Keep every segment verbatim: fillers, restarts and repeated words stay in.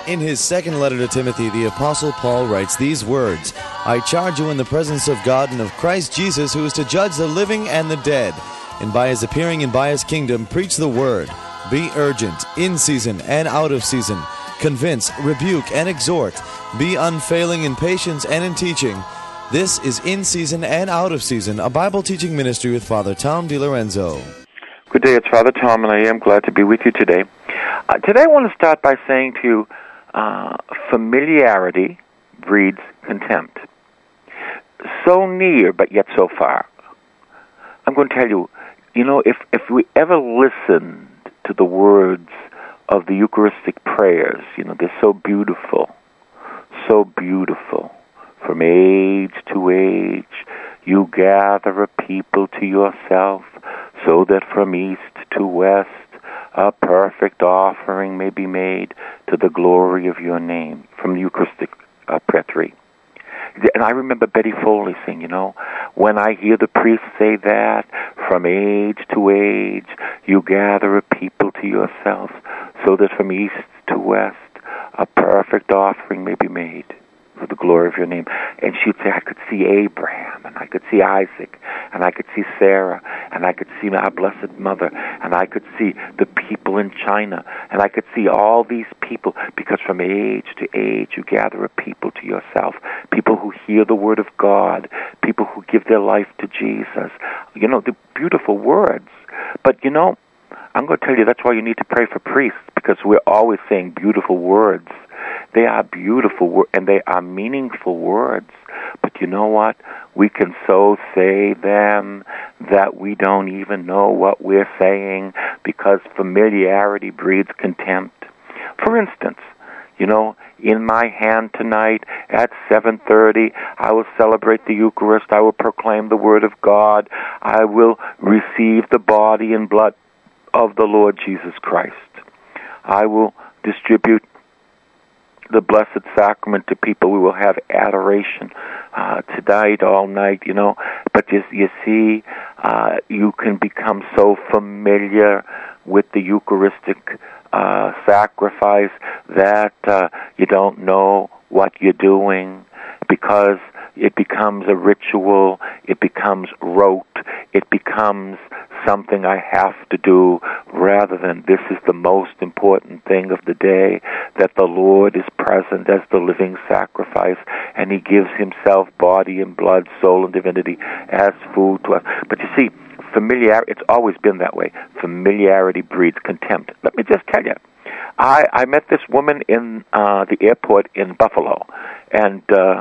In his second letter to Timothy, the Apostle Paul writes these words, I charge you in the presence of God and of Christ Jesus, who is to judge the living and the dead, and by his appearing and by his kingdom, preach the word. Be urgent, in season and out of season. Convince, rebuke, and exhort. Be unfailing in patience and in teaching. This is In Season and Out of Season, a Bible teaching ministry with Father Tom DiLorenzo. Good day, it's Father Tom, and I am glad to be with you today. Uh, today I want to start by saying to you, uh, familiarity breeds contempt. So near, but yet so far. I'm going to tell you, you know, if, if we ever listened to the words of the Eucharistic prayers, you know, they're so beautiful, so beautiful. From age to age, you gather a people to yourself, so that from east to west, a perfect offering may be made to the glory of your name. From the Eucharistic uh, Prayer three. And I remember Betty Foley saying, you know, when I hear the priest say that, from age to age, you gather a people to yourself, so that from east to west, a perfect offering may be made for the glory of your name. And she'd say, I could see Abraham, and I could see Isaac, and I could see Sarah, and I could see our Blessed Mother, and I could see the people in China, and I could see all these people, because from age to age you gather a people to yourself, people who hear the Word of God, people who give their life to Jesus. You know, the beautiful words. But, you know, I'm going to tell you, that's why you need to pray for priests, because we're always saying beautiful words. They are beautiful words, and they are meaningful words. But you know what? We can so say them that we don't even know what we're saying, because familiarity breeds contempt. For instance, you know, in my hand tonight at seven thirty, I will celebrate the Eucharist. I will proclaim the Word of God. I will receive the body and blood of the Lord Jesus Christ. I will distribute the Blessed Sacrament to people. We will have adoration uh, tonight, all night, you know. But you, you see, uh, you can become so familiar with the Eucharistic uh, sacrifice that uh, you don't know what you're doing, because it becomes a ritual, it becomes rote, it becomes something I have to do, rather than this is the most important thing of the day, that the Lord is present as the living sacrifice, and He gives Himself, body and blood, soul and divinity, as food to us. But you see, familiarity, it's always been that way. Familiarity breeds contempt. Let me just tell you, I, I met this woman in uh, the airport in Buffalo, and uh,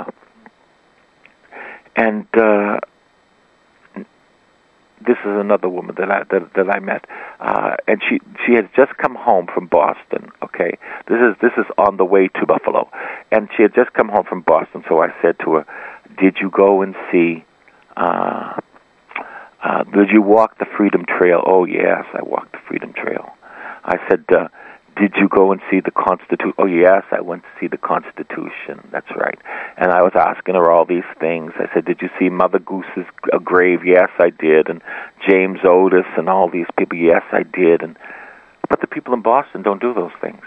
and uh, this is another woman that I that, that I met, uh, and she she had just come home from Boston. Okay, this is this is on the way to Buffalo, and she had just come home from Boston. So I said to her, "Did you go and see? Uh, uh, did you walk the Freedom Trail?" "Oh yes, I walked the Freedom Trail." I said, uh, "Did you go and see the Constitution?" "Oh yes, I went to see the Constitution." "That's right." And I was asking her all these things. I said, "Did you see Mother Goose's grave?" "Yes, I did." And James Otis and all these people. "Yes, I did." And but the people in Boston don't do those things.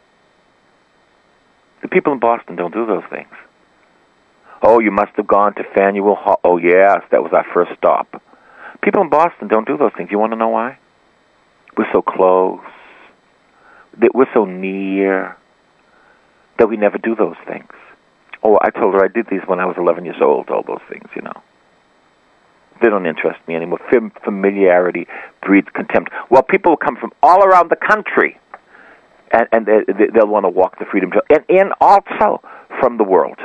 The people in Boston don't do those things. "Oh, you must have gone to Faneuil Hall." "Oh yes, that was our first stop." People in Boston don't do those things. You want to know why? We're so close, that we're so near, that we never do those things. Oh, I told her I did these when I was eleven years old, all those things, you know. They don't interest me anymore. Fam- familiarity breeds contempt. Well, people will come from all around the country, and, and they, they, they'll want to walk the Freedom Trail, and, and also from the world.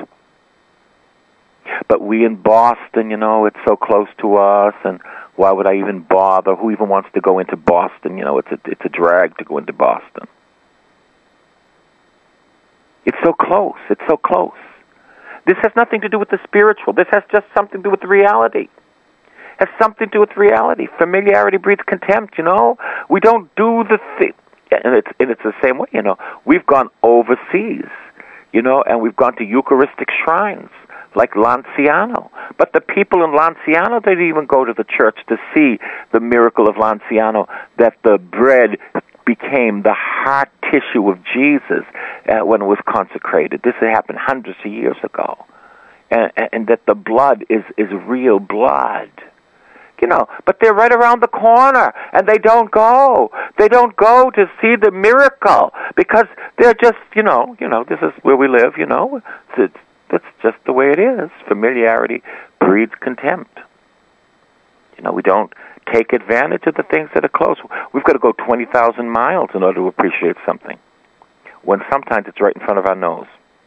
But we in Boston, you know, it's so close to us, and why would I even bother? Who even wants to go into Boston? You know, it's a, it's a drag to go into Boston. It's so close. It's so close. This has nothing to do with the spiritual. This has just something to do with the reality. It has something to do with reality. Familiarity breeds contempt, you know. We don't do the thing. And it's, and it's the same way, you know. We've gone overseas, you know, and we've gone to Eucharistic shrines like Lanciano. But the people in Lanciano, they didn't even go to the church to see the miracle of Lanciano, that the bread became the heart tissue of Jesus uh, when it was consecrated. This had happened hundreds of years ago. And, and that the blood is, is real blood. You know, but they're right around the corner, and they don't go. They don't go to see the miracle because they're just, you know, you know, this is where we live, you know. It's, it's just the way it is. Familiarity breeds contempt. You know, we don't take advantage of the things that are close. We've got to go twenty thousand miles in order to appreciate something, when sometimes it's right in front of our nose.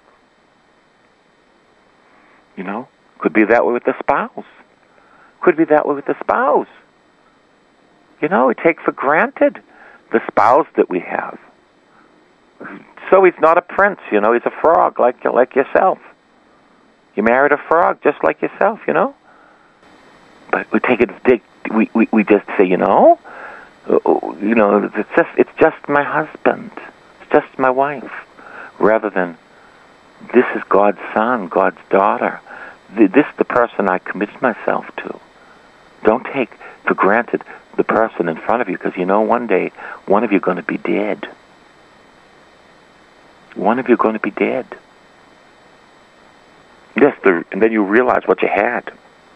You know, could be that way with the spouse. Could be that way with the spouse. You know, we take for granted the spouse that we have. So he's not a prince, you know, he's a frog like like yourself. You married a frog just like yourself, you know. But we take it, we we, we just say, you know, you know, it's just it's just my husband, it's just my wife, rather than this is God's son, God's daughter. This is the person I commit myself to. Don't take for granted the person in front of you, because you know one day one of you is going to be dead. One of you is going to be dead. Yes, the, and then you realize what you had.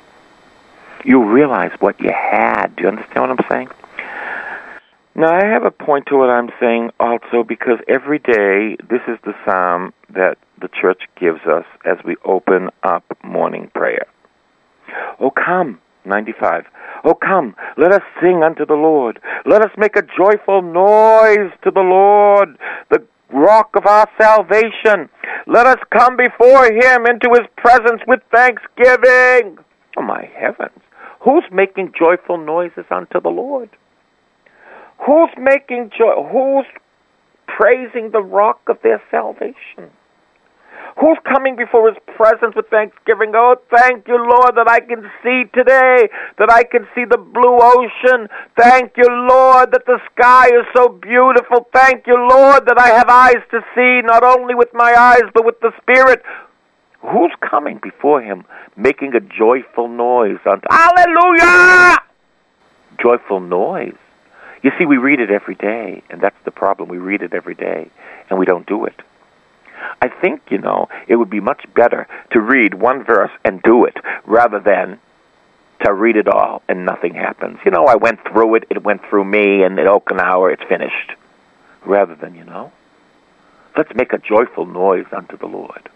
You realize what you had. Do you understand what I'm saying? Now, I have a point to what I'm saying also, because every day, this is the psalm that the church gives us as we open up morning prayer. Oh, come, ninety-five. Oh, come, let us sing unto the Lord. Let us make a joyful noise to the Lord, the rock of our salvation. Let us come before him into his presence with thanksgiving. Oh, my heavens. Who's making joyful noises unto the Lord? Who's making joy? Who's praising the rock of their salvation? Who's coming before his presence with thanksgiving? Oh, thank you, Lord, that I can see today, that I can see the blue ocean. Thank you, Lord, that the sky is so beautiful. Thank you, Lord, that I have eyes to see, not only with my eyes, but with the Spirit. Who's coming before him, making a joyful noise unto Hallelujah! Joyful noise. You see, we read it every day, and that's the problem. We read it every day, and we don't do it. I think, you know, it would be much better to read one verse and do it, rather than to read it all and nothing happens. You know, I went through it, it went through me, and at Okinawa it's finished. Rather than, you know, let's make a joyful noise unto the Lord.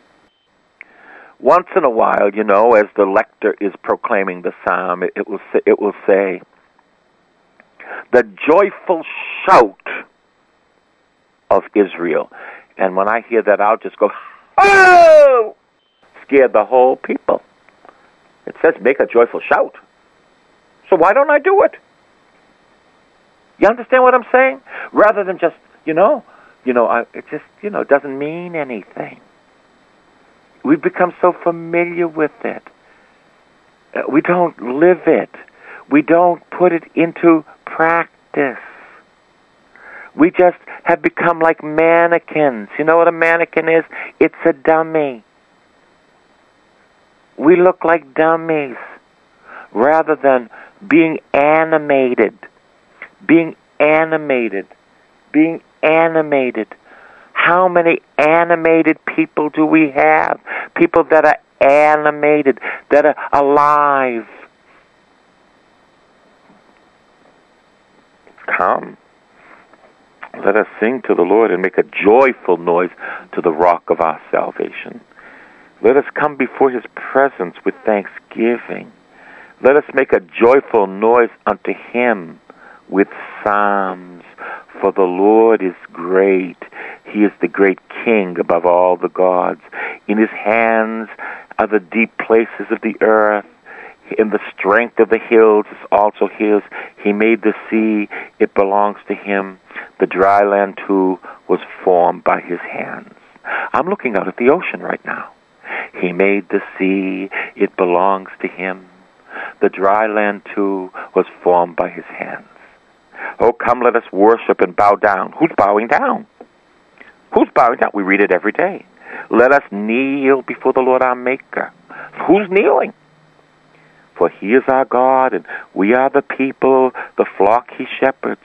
Once in a while, you know, as the lector is proclaiming the psalm, it, it will say, it will say, the joyful shout of Israel. And when I hear that, I'll just go, oh! Scare the whole people. It says make a joyful shout. So why don't I do it? You understand what I'm saying? Rather than just, you know, you know, I, it just, you know, doesn't mean anything. We've become so familiar with it. Uh, we don't live it. We don't put it into practice. We just have become like mannequins. You know what a mannequin is? It's a dummy. We look like dummies rather than being animated. Being animated. Being animated. How many animated people do we have? People that are animated, that are alive. Come. Let us sing to the Lord and make a joyful noise to the rock of our salvation. Let us come before his presence with thanksgiving. Let us make a joyful noise unto him with psalms. For the Lord is great. He is the great King above all the gods. In his hands are the deep places of the earth. In the strength of the hills is also his. He made the sea. It belongs to him. The dry land, too, was formed by his hands. I'm looking out at the ocean right now. He made the sea. It belongs to him. The dry land, too, was formed by his hands. Oh, come, let us worship and bow down. Who's bowing down? Who's bowing down? We read it every day. Let us kneel before the Lord our Maker. Who's kneeling? For he is our God, and we are the people, the flock he shepherds.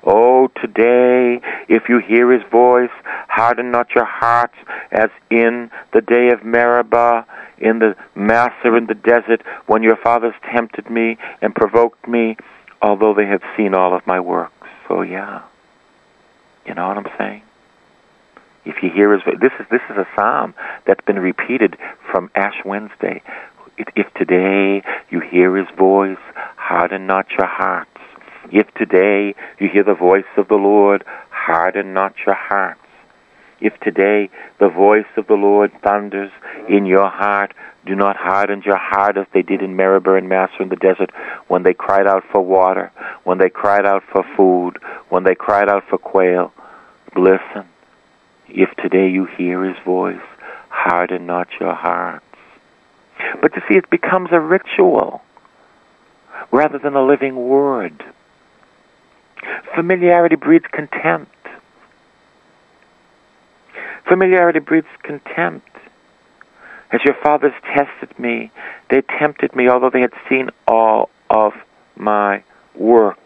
Oh, today, if you hear his voice, harden not your hearts as in the day of Meribah, in the Massah in the desert, when your fathers tempted me and provoked me, although they have seen all of my works. So yeah, you know what I'm saying? If you hear his voice, this is this is a psalm that's been repeated from Ash Wednesday. If, if today you hear his voice, harden not your hearts. If today you hear the voice of the Lord, harden not your hearts. If today the voice of the Lord thunders in your heart, do not harden your heart as they did in Meribah and Massah in the desert, when they cried out for water, when they cried out for food, when they cried out for quail. Listen, if today you hear his voice, harden not your hearts. But you see, it becomes a ritual rather than a living word. Familiarity breeds contempt. Familiarity breeds contempt. As your fathers tested me, they tempted me, although they had seen all of my works.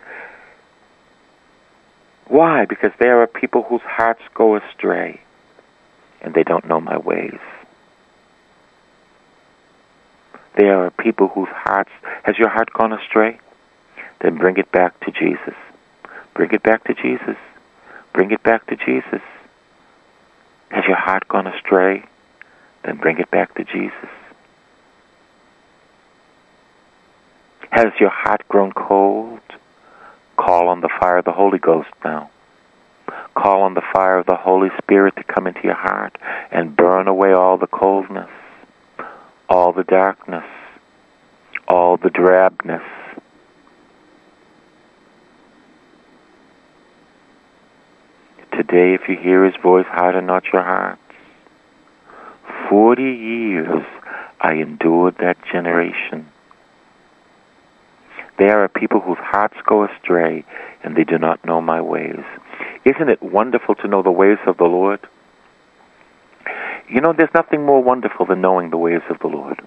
Why? Because there are people whose hearts go astray, and they don't know my ways. There are people whose hearts... Has your heart gone astray? Then bring it back to Jesus. Bring it back to Jesus. Bring it back to Jesus. Has your heart gone astray? Then bring it back to Jesus. Has your heart grown cold? Call on the fire of the Holy Ghost now. Call on the fire of the Holy Spirit to come into your heart and burn away all the coldness, all the darkness, all the drabness. Today, if you hear his voice, harden not your hearts. Forty years I endured that generation. There are people whose hearts go astray, and they do not know my ways. Isn't it wonderful to know the ways of the Lord? You know, there's nothing more wonderful than knowing the ways of the Lord.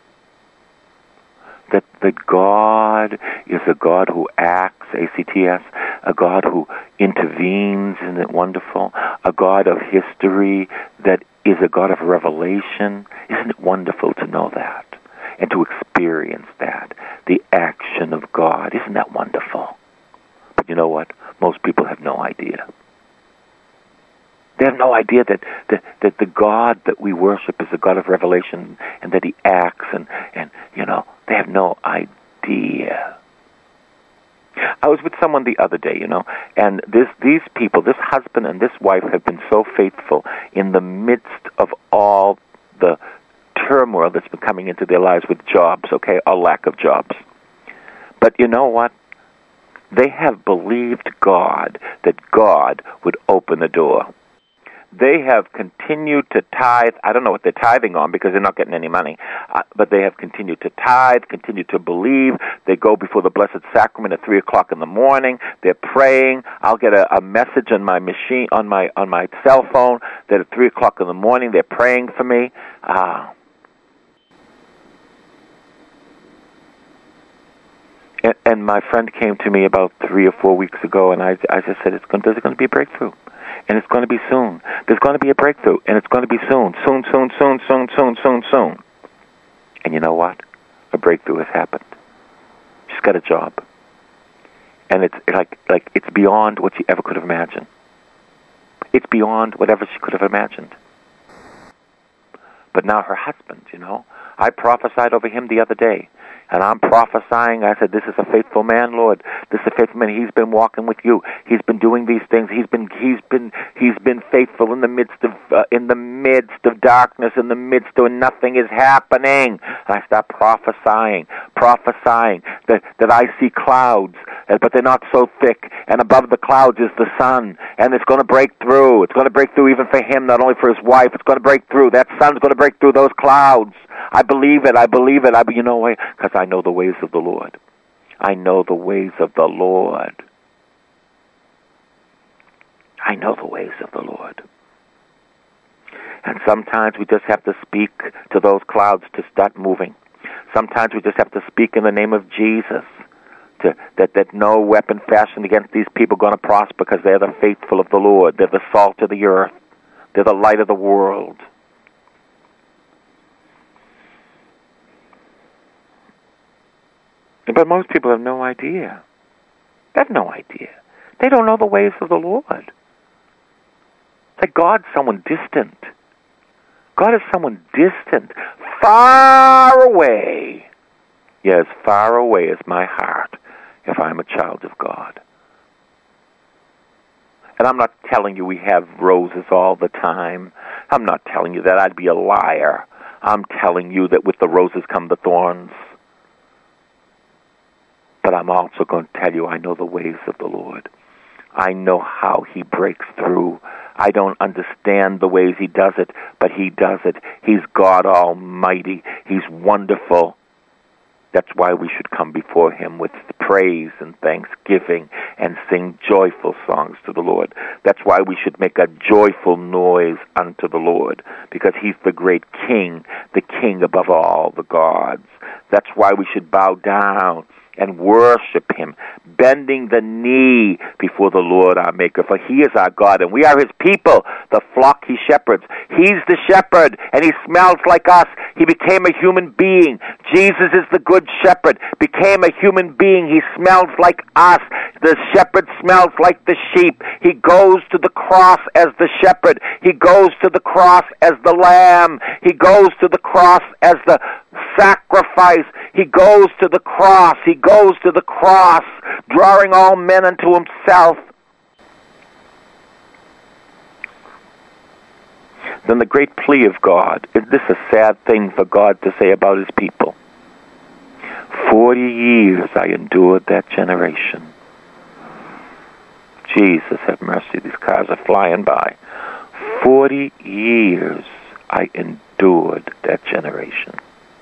That that God is a God who acts, A C T S, a God who intervenes, isn't it wonderful? A God of history that is a God of revelation. Isn't it wonderful to know that and to experience that, the action of God? Isn't that wonderful? But you know what? Most people have no idea. They have no idea that, that, that the God that we worship is a God of revelation and that he acts and, and, you know, they have no idea. I was with someone the other day, you know, and this, these people, this husband and this wife have been so faithful in the midst of all the turmoil that's been coming into their lives with jobs, okay, or lack of jobs. But you know what? They have believed God that God would open the door. They have continued to tithe. I don't know what they're tithing on because they're not getting any money. Uh, but they have continued to tithe, continued to believe. They go before the Blessed Sacrament at three o'clock in the morning. They're praying. I'll get a, a message on my machine, on my on my cell phone, that at three o'clock in the morning they're praying for me. Uh, and, and my friend came to me about three or four weeks ago, and I, I just said, "It's going, there's going to be a breakthrough. And it's going to be soon. There's going to be a breakthrough, and it's going to be soon. Soon, soon, soon, soon, soon, soon, soon." And you know what? A breakthrough has happened. She's got a job. And it's like like it's beyond what she ever could have imagined. It's beyond whatever she could have imagined. But now her husband, you know, I prophesied over him the other day. And I'm prophesying. I said, "This is a faithful man, Lord. This is a faithful man. He's been walking with you. He's been doing these things. He's been, he's been, he's been faithful in the midst of, uh, in the midst of darkness, in the midst of nothing is happening." And I start prophesying, prophesying that that I see clouds, but they're not so thick. And above the clouds is the sun, and it's going to break through. It's going to break through even for him, not only for his wife. It's going to break through. That sun's going to break through those clouds. I believe it. I believe it. I, you know why? Because I know the ways of the Lord. I know the ways of the Lord. I know the ways of the Lord. And sometimes we just have to speak to those clouds to start moving. Sometimes we just have to speak in the name of Jesus to, that that, that no weapon fashioned against these people are going to prosper because they're the faithful of the Lord. They're the salt of the earth. They're the light of the world. But most people have no idea. They have no idea. They don't know the ways of the Lord. It's like God's someone distant. God is someone distant, far away. Yes, far away is my heart if I'm a child of God. And I'm not telling you we have roses all the time. I'm not telling you that. I'd be a liar. I'm telling you that with the roses come the thorns. But I'm also going to tell you I know the ways of the Lord. I know how He breaks through. I don't understand the ways He does it, but He does it. He's God Almighty. He's wonderful. That's why we should come before Him with praise and thanksgiving and sing joyful songs to the Lord. That's why we should make a joyful noise unto the Lord, because He's the great King, the King above all the gods. That's why we should bow down and worship Him, bending the knee before the Lord our Maker, for He is our God, and we are His people, the flock He shepherds. He's the shepherd, and He smells like us. He became a human being. Jesus is the good shepherd, became a human being. He smells like us. The shepherd smells like the sheep. He goes to the cross as the shepherd. He goes to the cross as the lamb. He goes to the cross as the sacrifice. He goes to the cross. He goes to the cross, drawing all men unto Himself. Then the great plea of God, is this a sad thing for God to say about His people? Forty years I endured that generation. Jesus, have mercy, these cars are flying by. Forty years I endured that generation.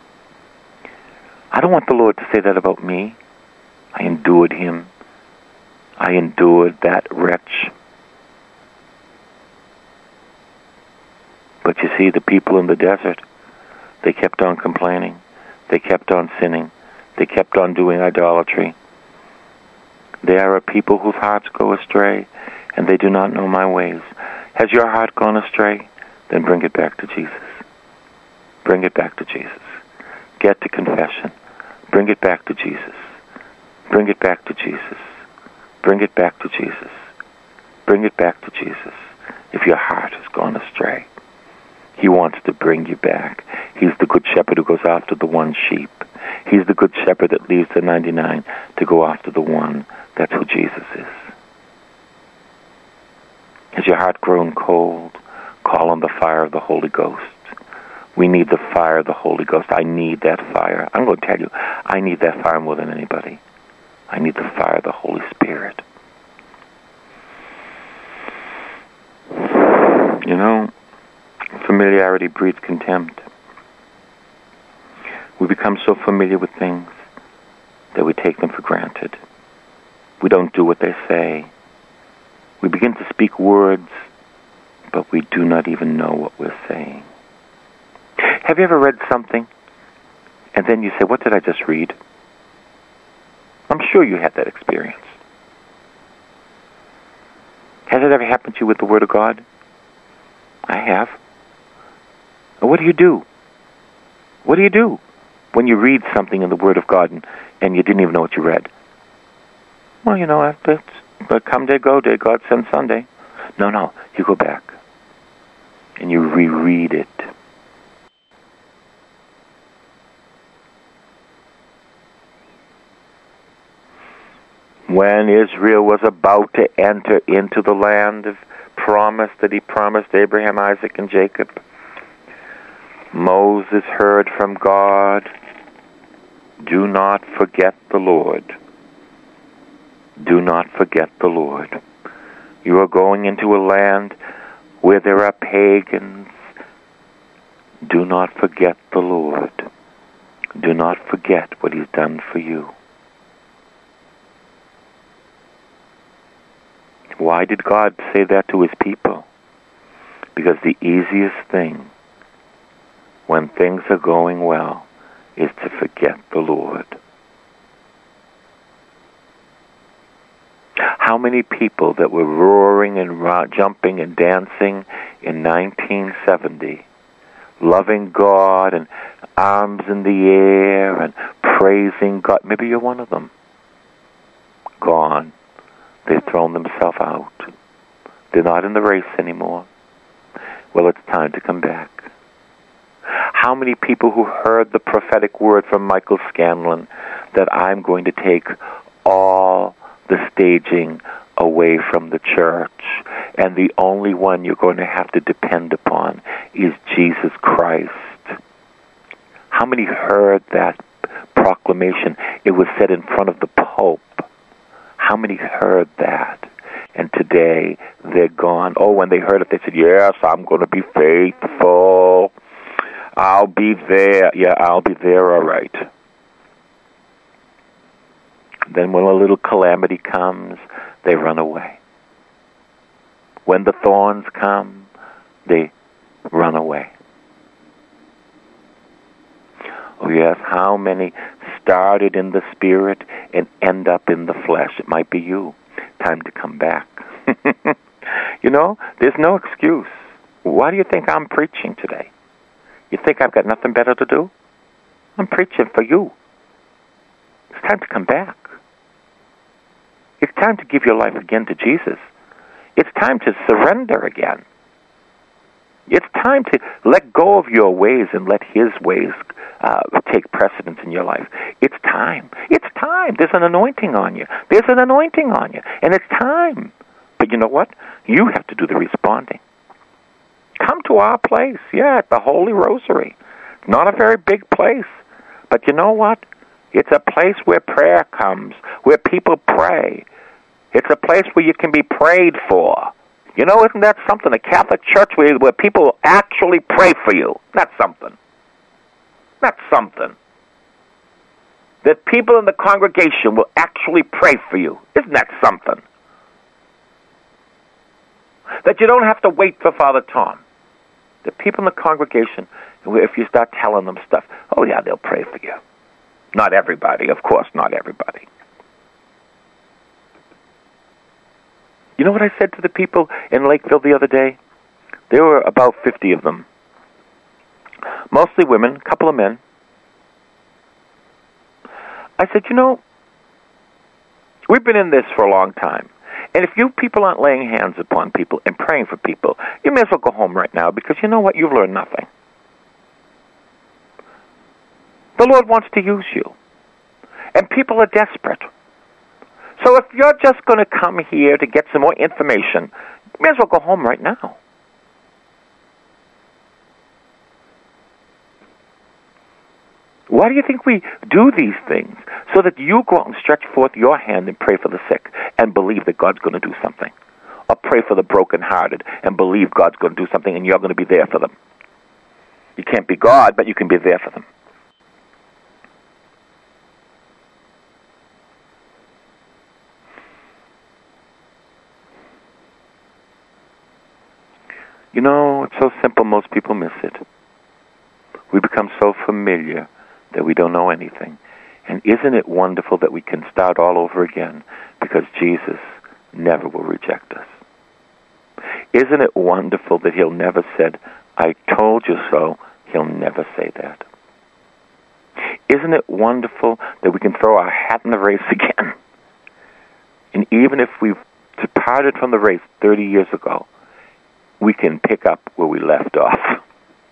I don't want the Lord to say that about me. I endured Him. I endured that wretch. But you see, the people in the desert, they kept on complaining. They kept on sinning. They kept on doing idolatry. They are a people whose hearts go astray, and they do not know my ways. Has your heart gone astray? Then bring it back to Jesus. Bring it back to Jesus. Get to confession. Bring it back to Jesus. Bring it back to Jesus. Bring it back to Jesus. Bring it back to Jesus. If your heart has gone astray, He wants to bring you back. He's the good shepherd who goes after the one sheep. He's the good shepherd that leaves the ninety-nine to go after the one. That's who Jesus is. Has your heart grown cold? Call on the fire of the Holy Ghost. We need the fire of the Holy Ghost. I need that fire. I'm going to tell you, I need that fire more than anybody. I need the fire of the Holy Spirit. You know, familiarity breeds contempt. We become so familiar with things that we take them for granted. We don't do what they say. We begin to speak words, but we do not even know what we're saying. Have you ever read something, and then you say, what did I just read? I'm sure you had that experience. Has it ever happened to you with the Word of God? I have. What do you do? What do you do when you read something in the Word of God and, and you didn't even know what you read? Well, you know, it's, but come day, go day, God send Sunday. No, no, you go back and you reread it. When Israel was about to enter into the land of promise that He promised Abraham, Isaac, and Jacob, Moses heard from God, do not forget the Lord. Do not forget the Lord. You are going into a land where there are pagans. Do not forget the Lord. Do not forget what He's done for you. Why did God say that to His people? Because the easiest thing when things are going well is to forget the Lord. How many people that were roaring and ro- jumping and dancing in nineteen seventy, loving God and arms in the air and praising God. Maybe you're one of them. Gone. They've thrown themselves out. They're not in the race anymore. Well, it's time to come back. How many people who heard the prophetic word from Michael Scanlon that I'm going to take all the staging away from the church, and the only one you're going to have to depend upon is Jesus Christ? How many heard that proclamation? It was said in front of the Pope. How many heard that? And today, they're gone. Oh, when they heard it, they said, yes, I'm going to be faithful. I'll be there. Yeah, I'll be there, all right. Then when a little calamity comes, they run away. When the thorns come, they run away. Oh, yes, how many started in the spirit and end up in the flesh? It might be you. Time to come back. You know, there's no excuse. Why do you think I'm preaching today? You think I've got nothing better to do? I'm preaching for you. It's time to come back. It's time to give your life again to Jesus. It's time to surrender again. It's time to let go of your ways and let His ways uh, take precedence in your life. It's time. It's time. There's an anointing on you. There's an anointing on you. And it's time. But you know what? You have to do the responding. Come to our place, yeah, at the Holy Rosary. Not a very big place. But you know what? It's a place where prayer comes, where people pray. It's a place where you can be prayed for. You know, isn't that something? A Catholic church where, where people actually pray for you. That's something. That's something. That people in the congregation will actually pray for you. Isn't that something? That you don't have to wait for Father Tom. The people in the congregation, if you start telling them stuff, oh yeah, they'll pray for you. Not everybody, of course, not everybody. You know what I said to the people in Lakeville the other day? There were about fifty of them. Mostly women, a couple of men. I said, you know, we've been in this for a long time. And if you people aren't laying hands upon people and praying for people, you may as well go home right now, because you know what? You've learned nothing. The Lord wants to use you. And people are desperate. So if you're just going to come here to get some more information, you may as well go home right now. Why do you think we do these things? So that you go out and stretch forth your hand and pray for the sick and believe that God's going to do something. Or pray for the brokenhearted and believe God's going to do something, and you're going to be there for them. You can't be God, but you can be there for them. You know, it's so simple, most people miss it. We become so familiar that we don't know anything. And isn't it wonderful that we can start all over again, because Jesus never will reject us? Isn't it wonderful that He'll never said, I told you so? He'll never say that. Isn't it wonderful that we can throw our hat in the race again? And even if we've departed from the race thirty years ago, we can pick up where we left off.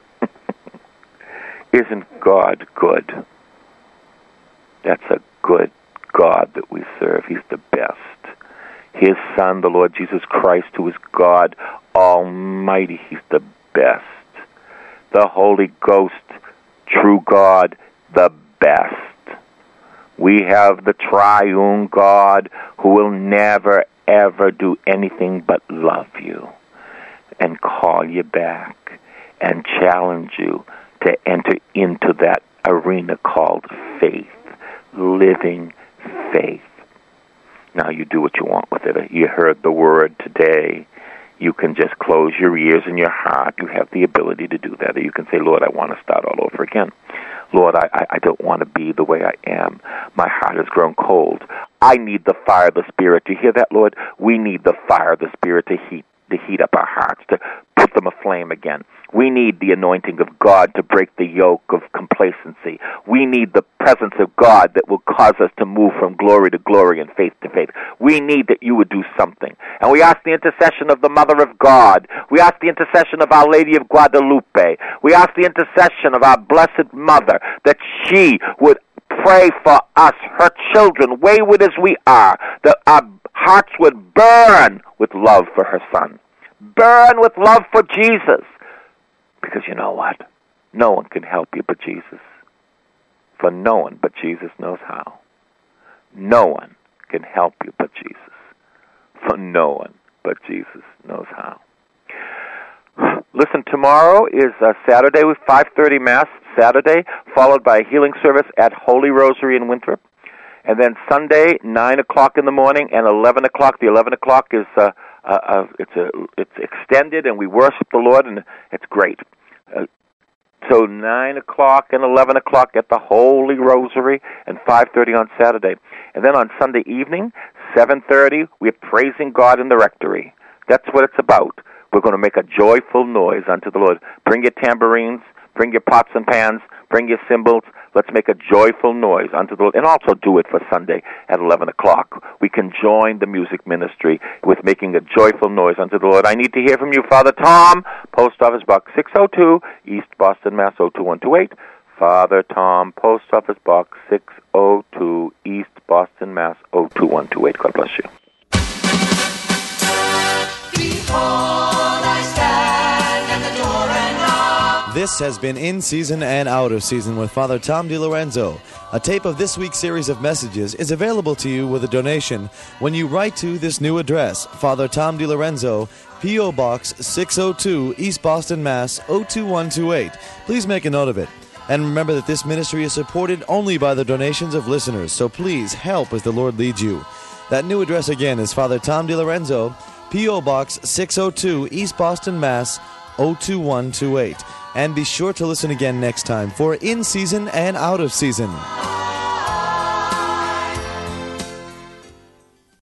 Isn't God good? That's a good God that we serve. He's the best. His Son, the Lord Jesus Christ, who is God Almighty, He's the best. The Holy Ghost, true God, the best. We have the triune God who will never, ever do anything but love you and call you back and challenge you to enter into that arena called faith, living faith. Now you do what you want with it. You heard the word today. You can just close your ears and your heart. You have the ability to do that. Or you can say, Lord, I want to start all over again. Lord, I, I don't want to be the way I am. My heart has grown cold. I need the fire of the Spirit. Do you hear that, Lord? We need the fire of the Spirit to heat to heat up our hearts, to put them aflame again. We need the anointing of God to break the yoke of complacency. We need the presence of God that will cause us to move from glory to glory and faith to faith. We need that you would do something. And we ask the intercession of the Mother of God. We ask the intercession of Our Lady of Guadalupe. We ask the intercession of our Blessed Mother that she would pray for us, her children, wayward as we are, that our hearts would burn with love for her Son. Burn with love for Jesus. Because you know what? No one can help you but Jesus. For no one but Jesus knows how. No one can help you but Jesus. For no one but Jesus knows how. Listen, tomorrow is uh, Saturday with five thirty Mass, Saturday, followed by a healing service at Holy Rosary in Winthrop. And then Sunday, nine o'clock in the morning and eleven o'clock. The eleven o'clock is uh, uh, uh, it's a, it's extended, and we worship the Lord, and it's great. Uh, so nine o'clock and eleven o'clock at the Holy Rosary, and five thirty on Saturday. And then on Sunday evening, seven thirty, we're praising God in the rectory. That's what it's about. We're going to make a joyful noise unto the Lord. Bring your tambourines, bring your pots and pans, bring your cymbals. Let's make a joyful noise unto the Lord. And also do it for Sunday at eleven o'clock. We can join the music ministry with making a joyful noise unto the Lord. I need to hear from you, Father Tom, Post Office Box six oh two, East Boston, Mass. oh two one two eight. Father Tom, Post Office Box six oh two, East Boston, Mass. oh two one two eight. God bless you. Behold, I stand at the door and knock. This has been In Season and Out of Season with Father Tom DiLorenzo. A tape of this week's series of messages is available to you with a donation when you write to this new address, Father Tom DiLorenzo, P O. Box six oh two, East Boston, Mass. oh two one two eight. Please make a note of it. And remember that this ministry is supported only by the donations of listeners, so please help as the Lord leads you. That new address again is Father Tom DiLorenzo, P O. Box six oh two, East Boston, Mass. oh two one two eight. And be sure to listen again next time for In Season and Out of Season.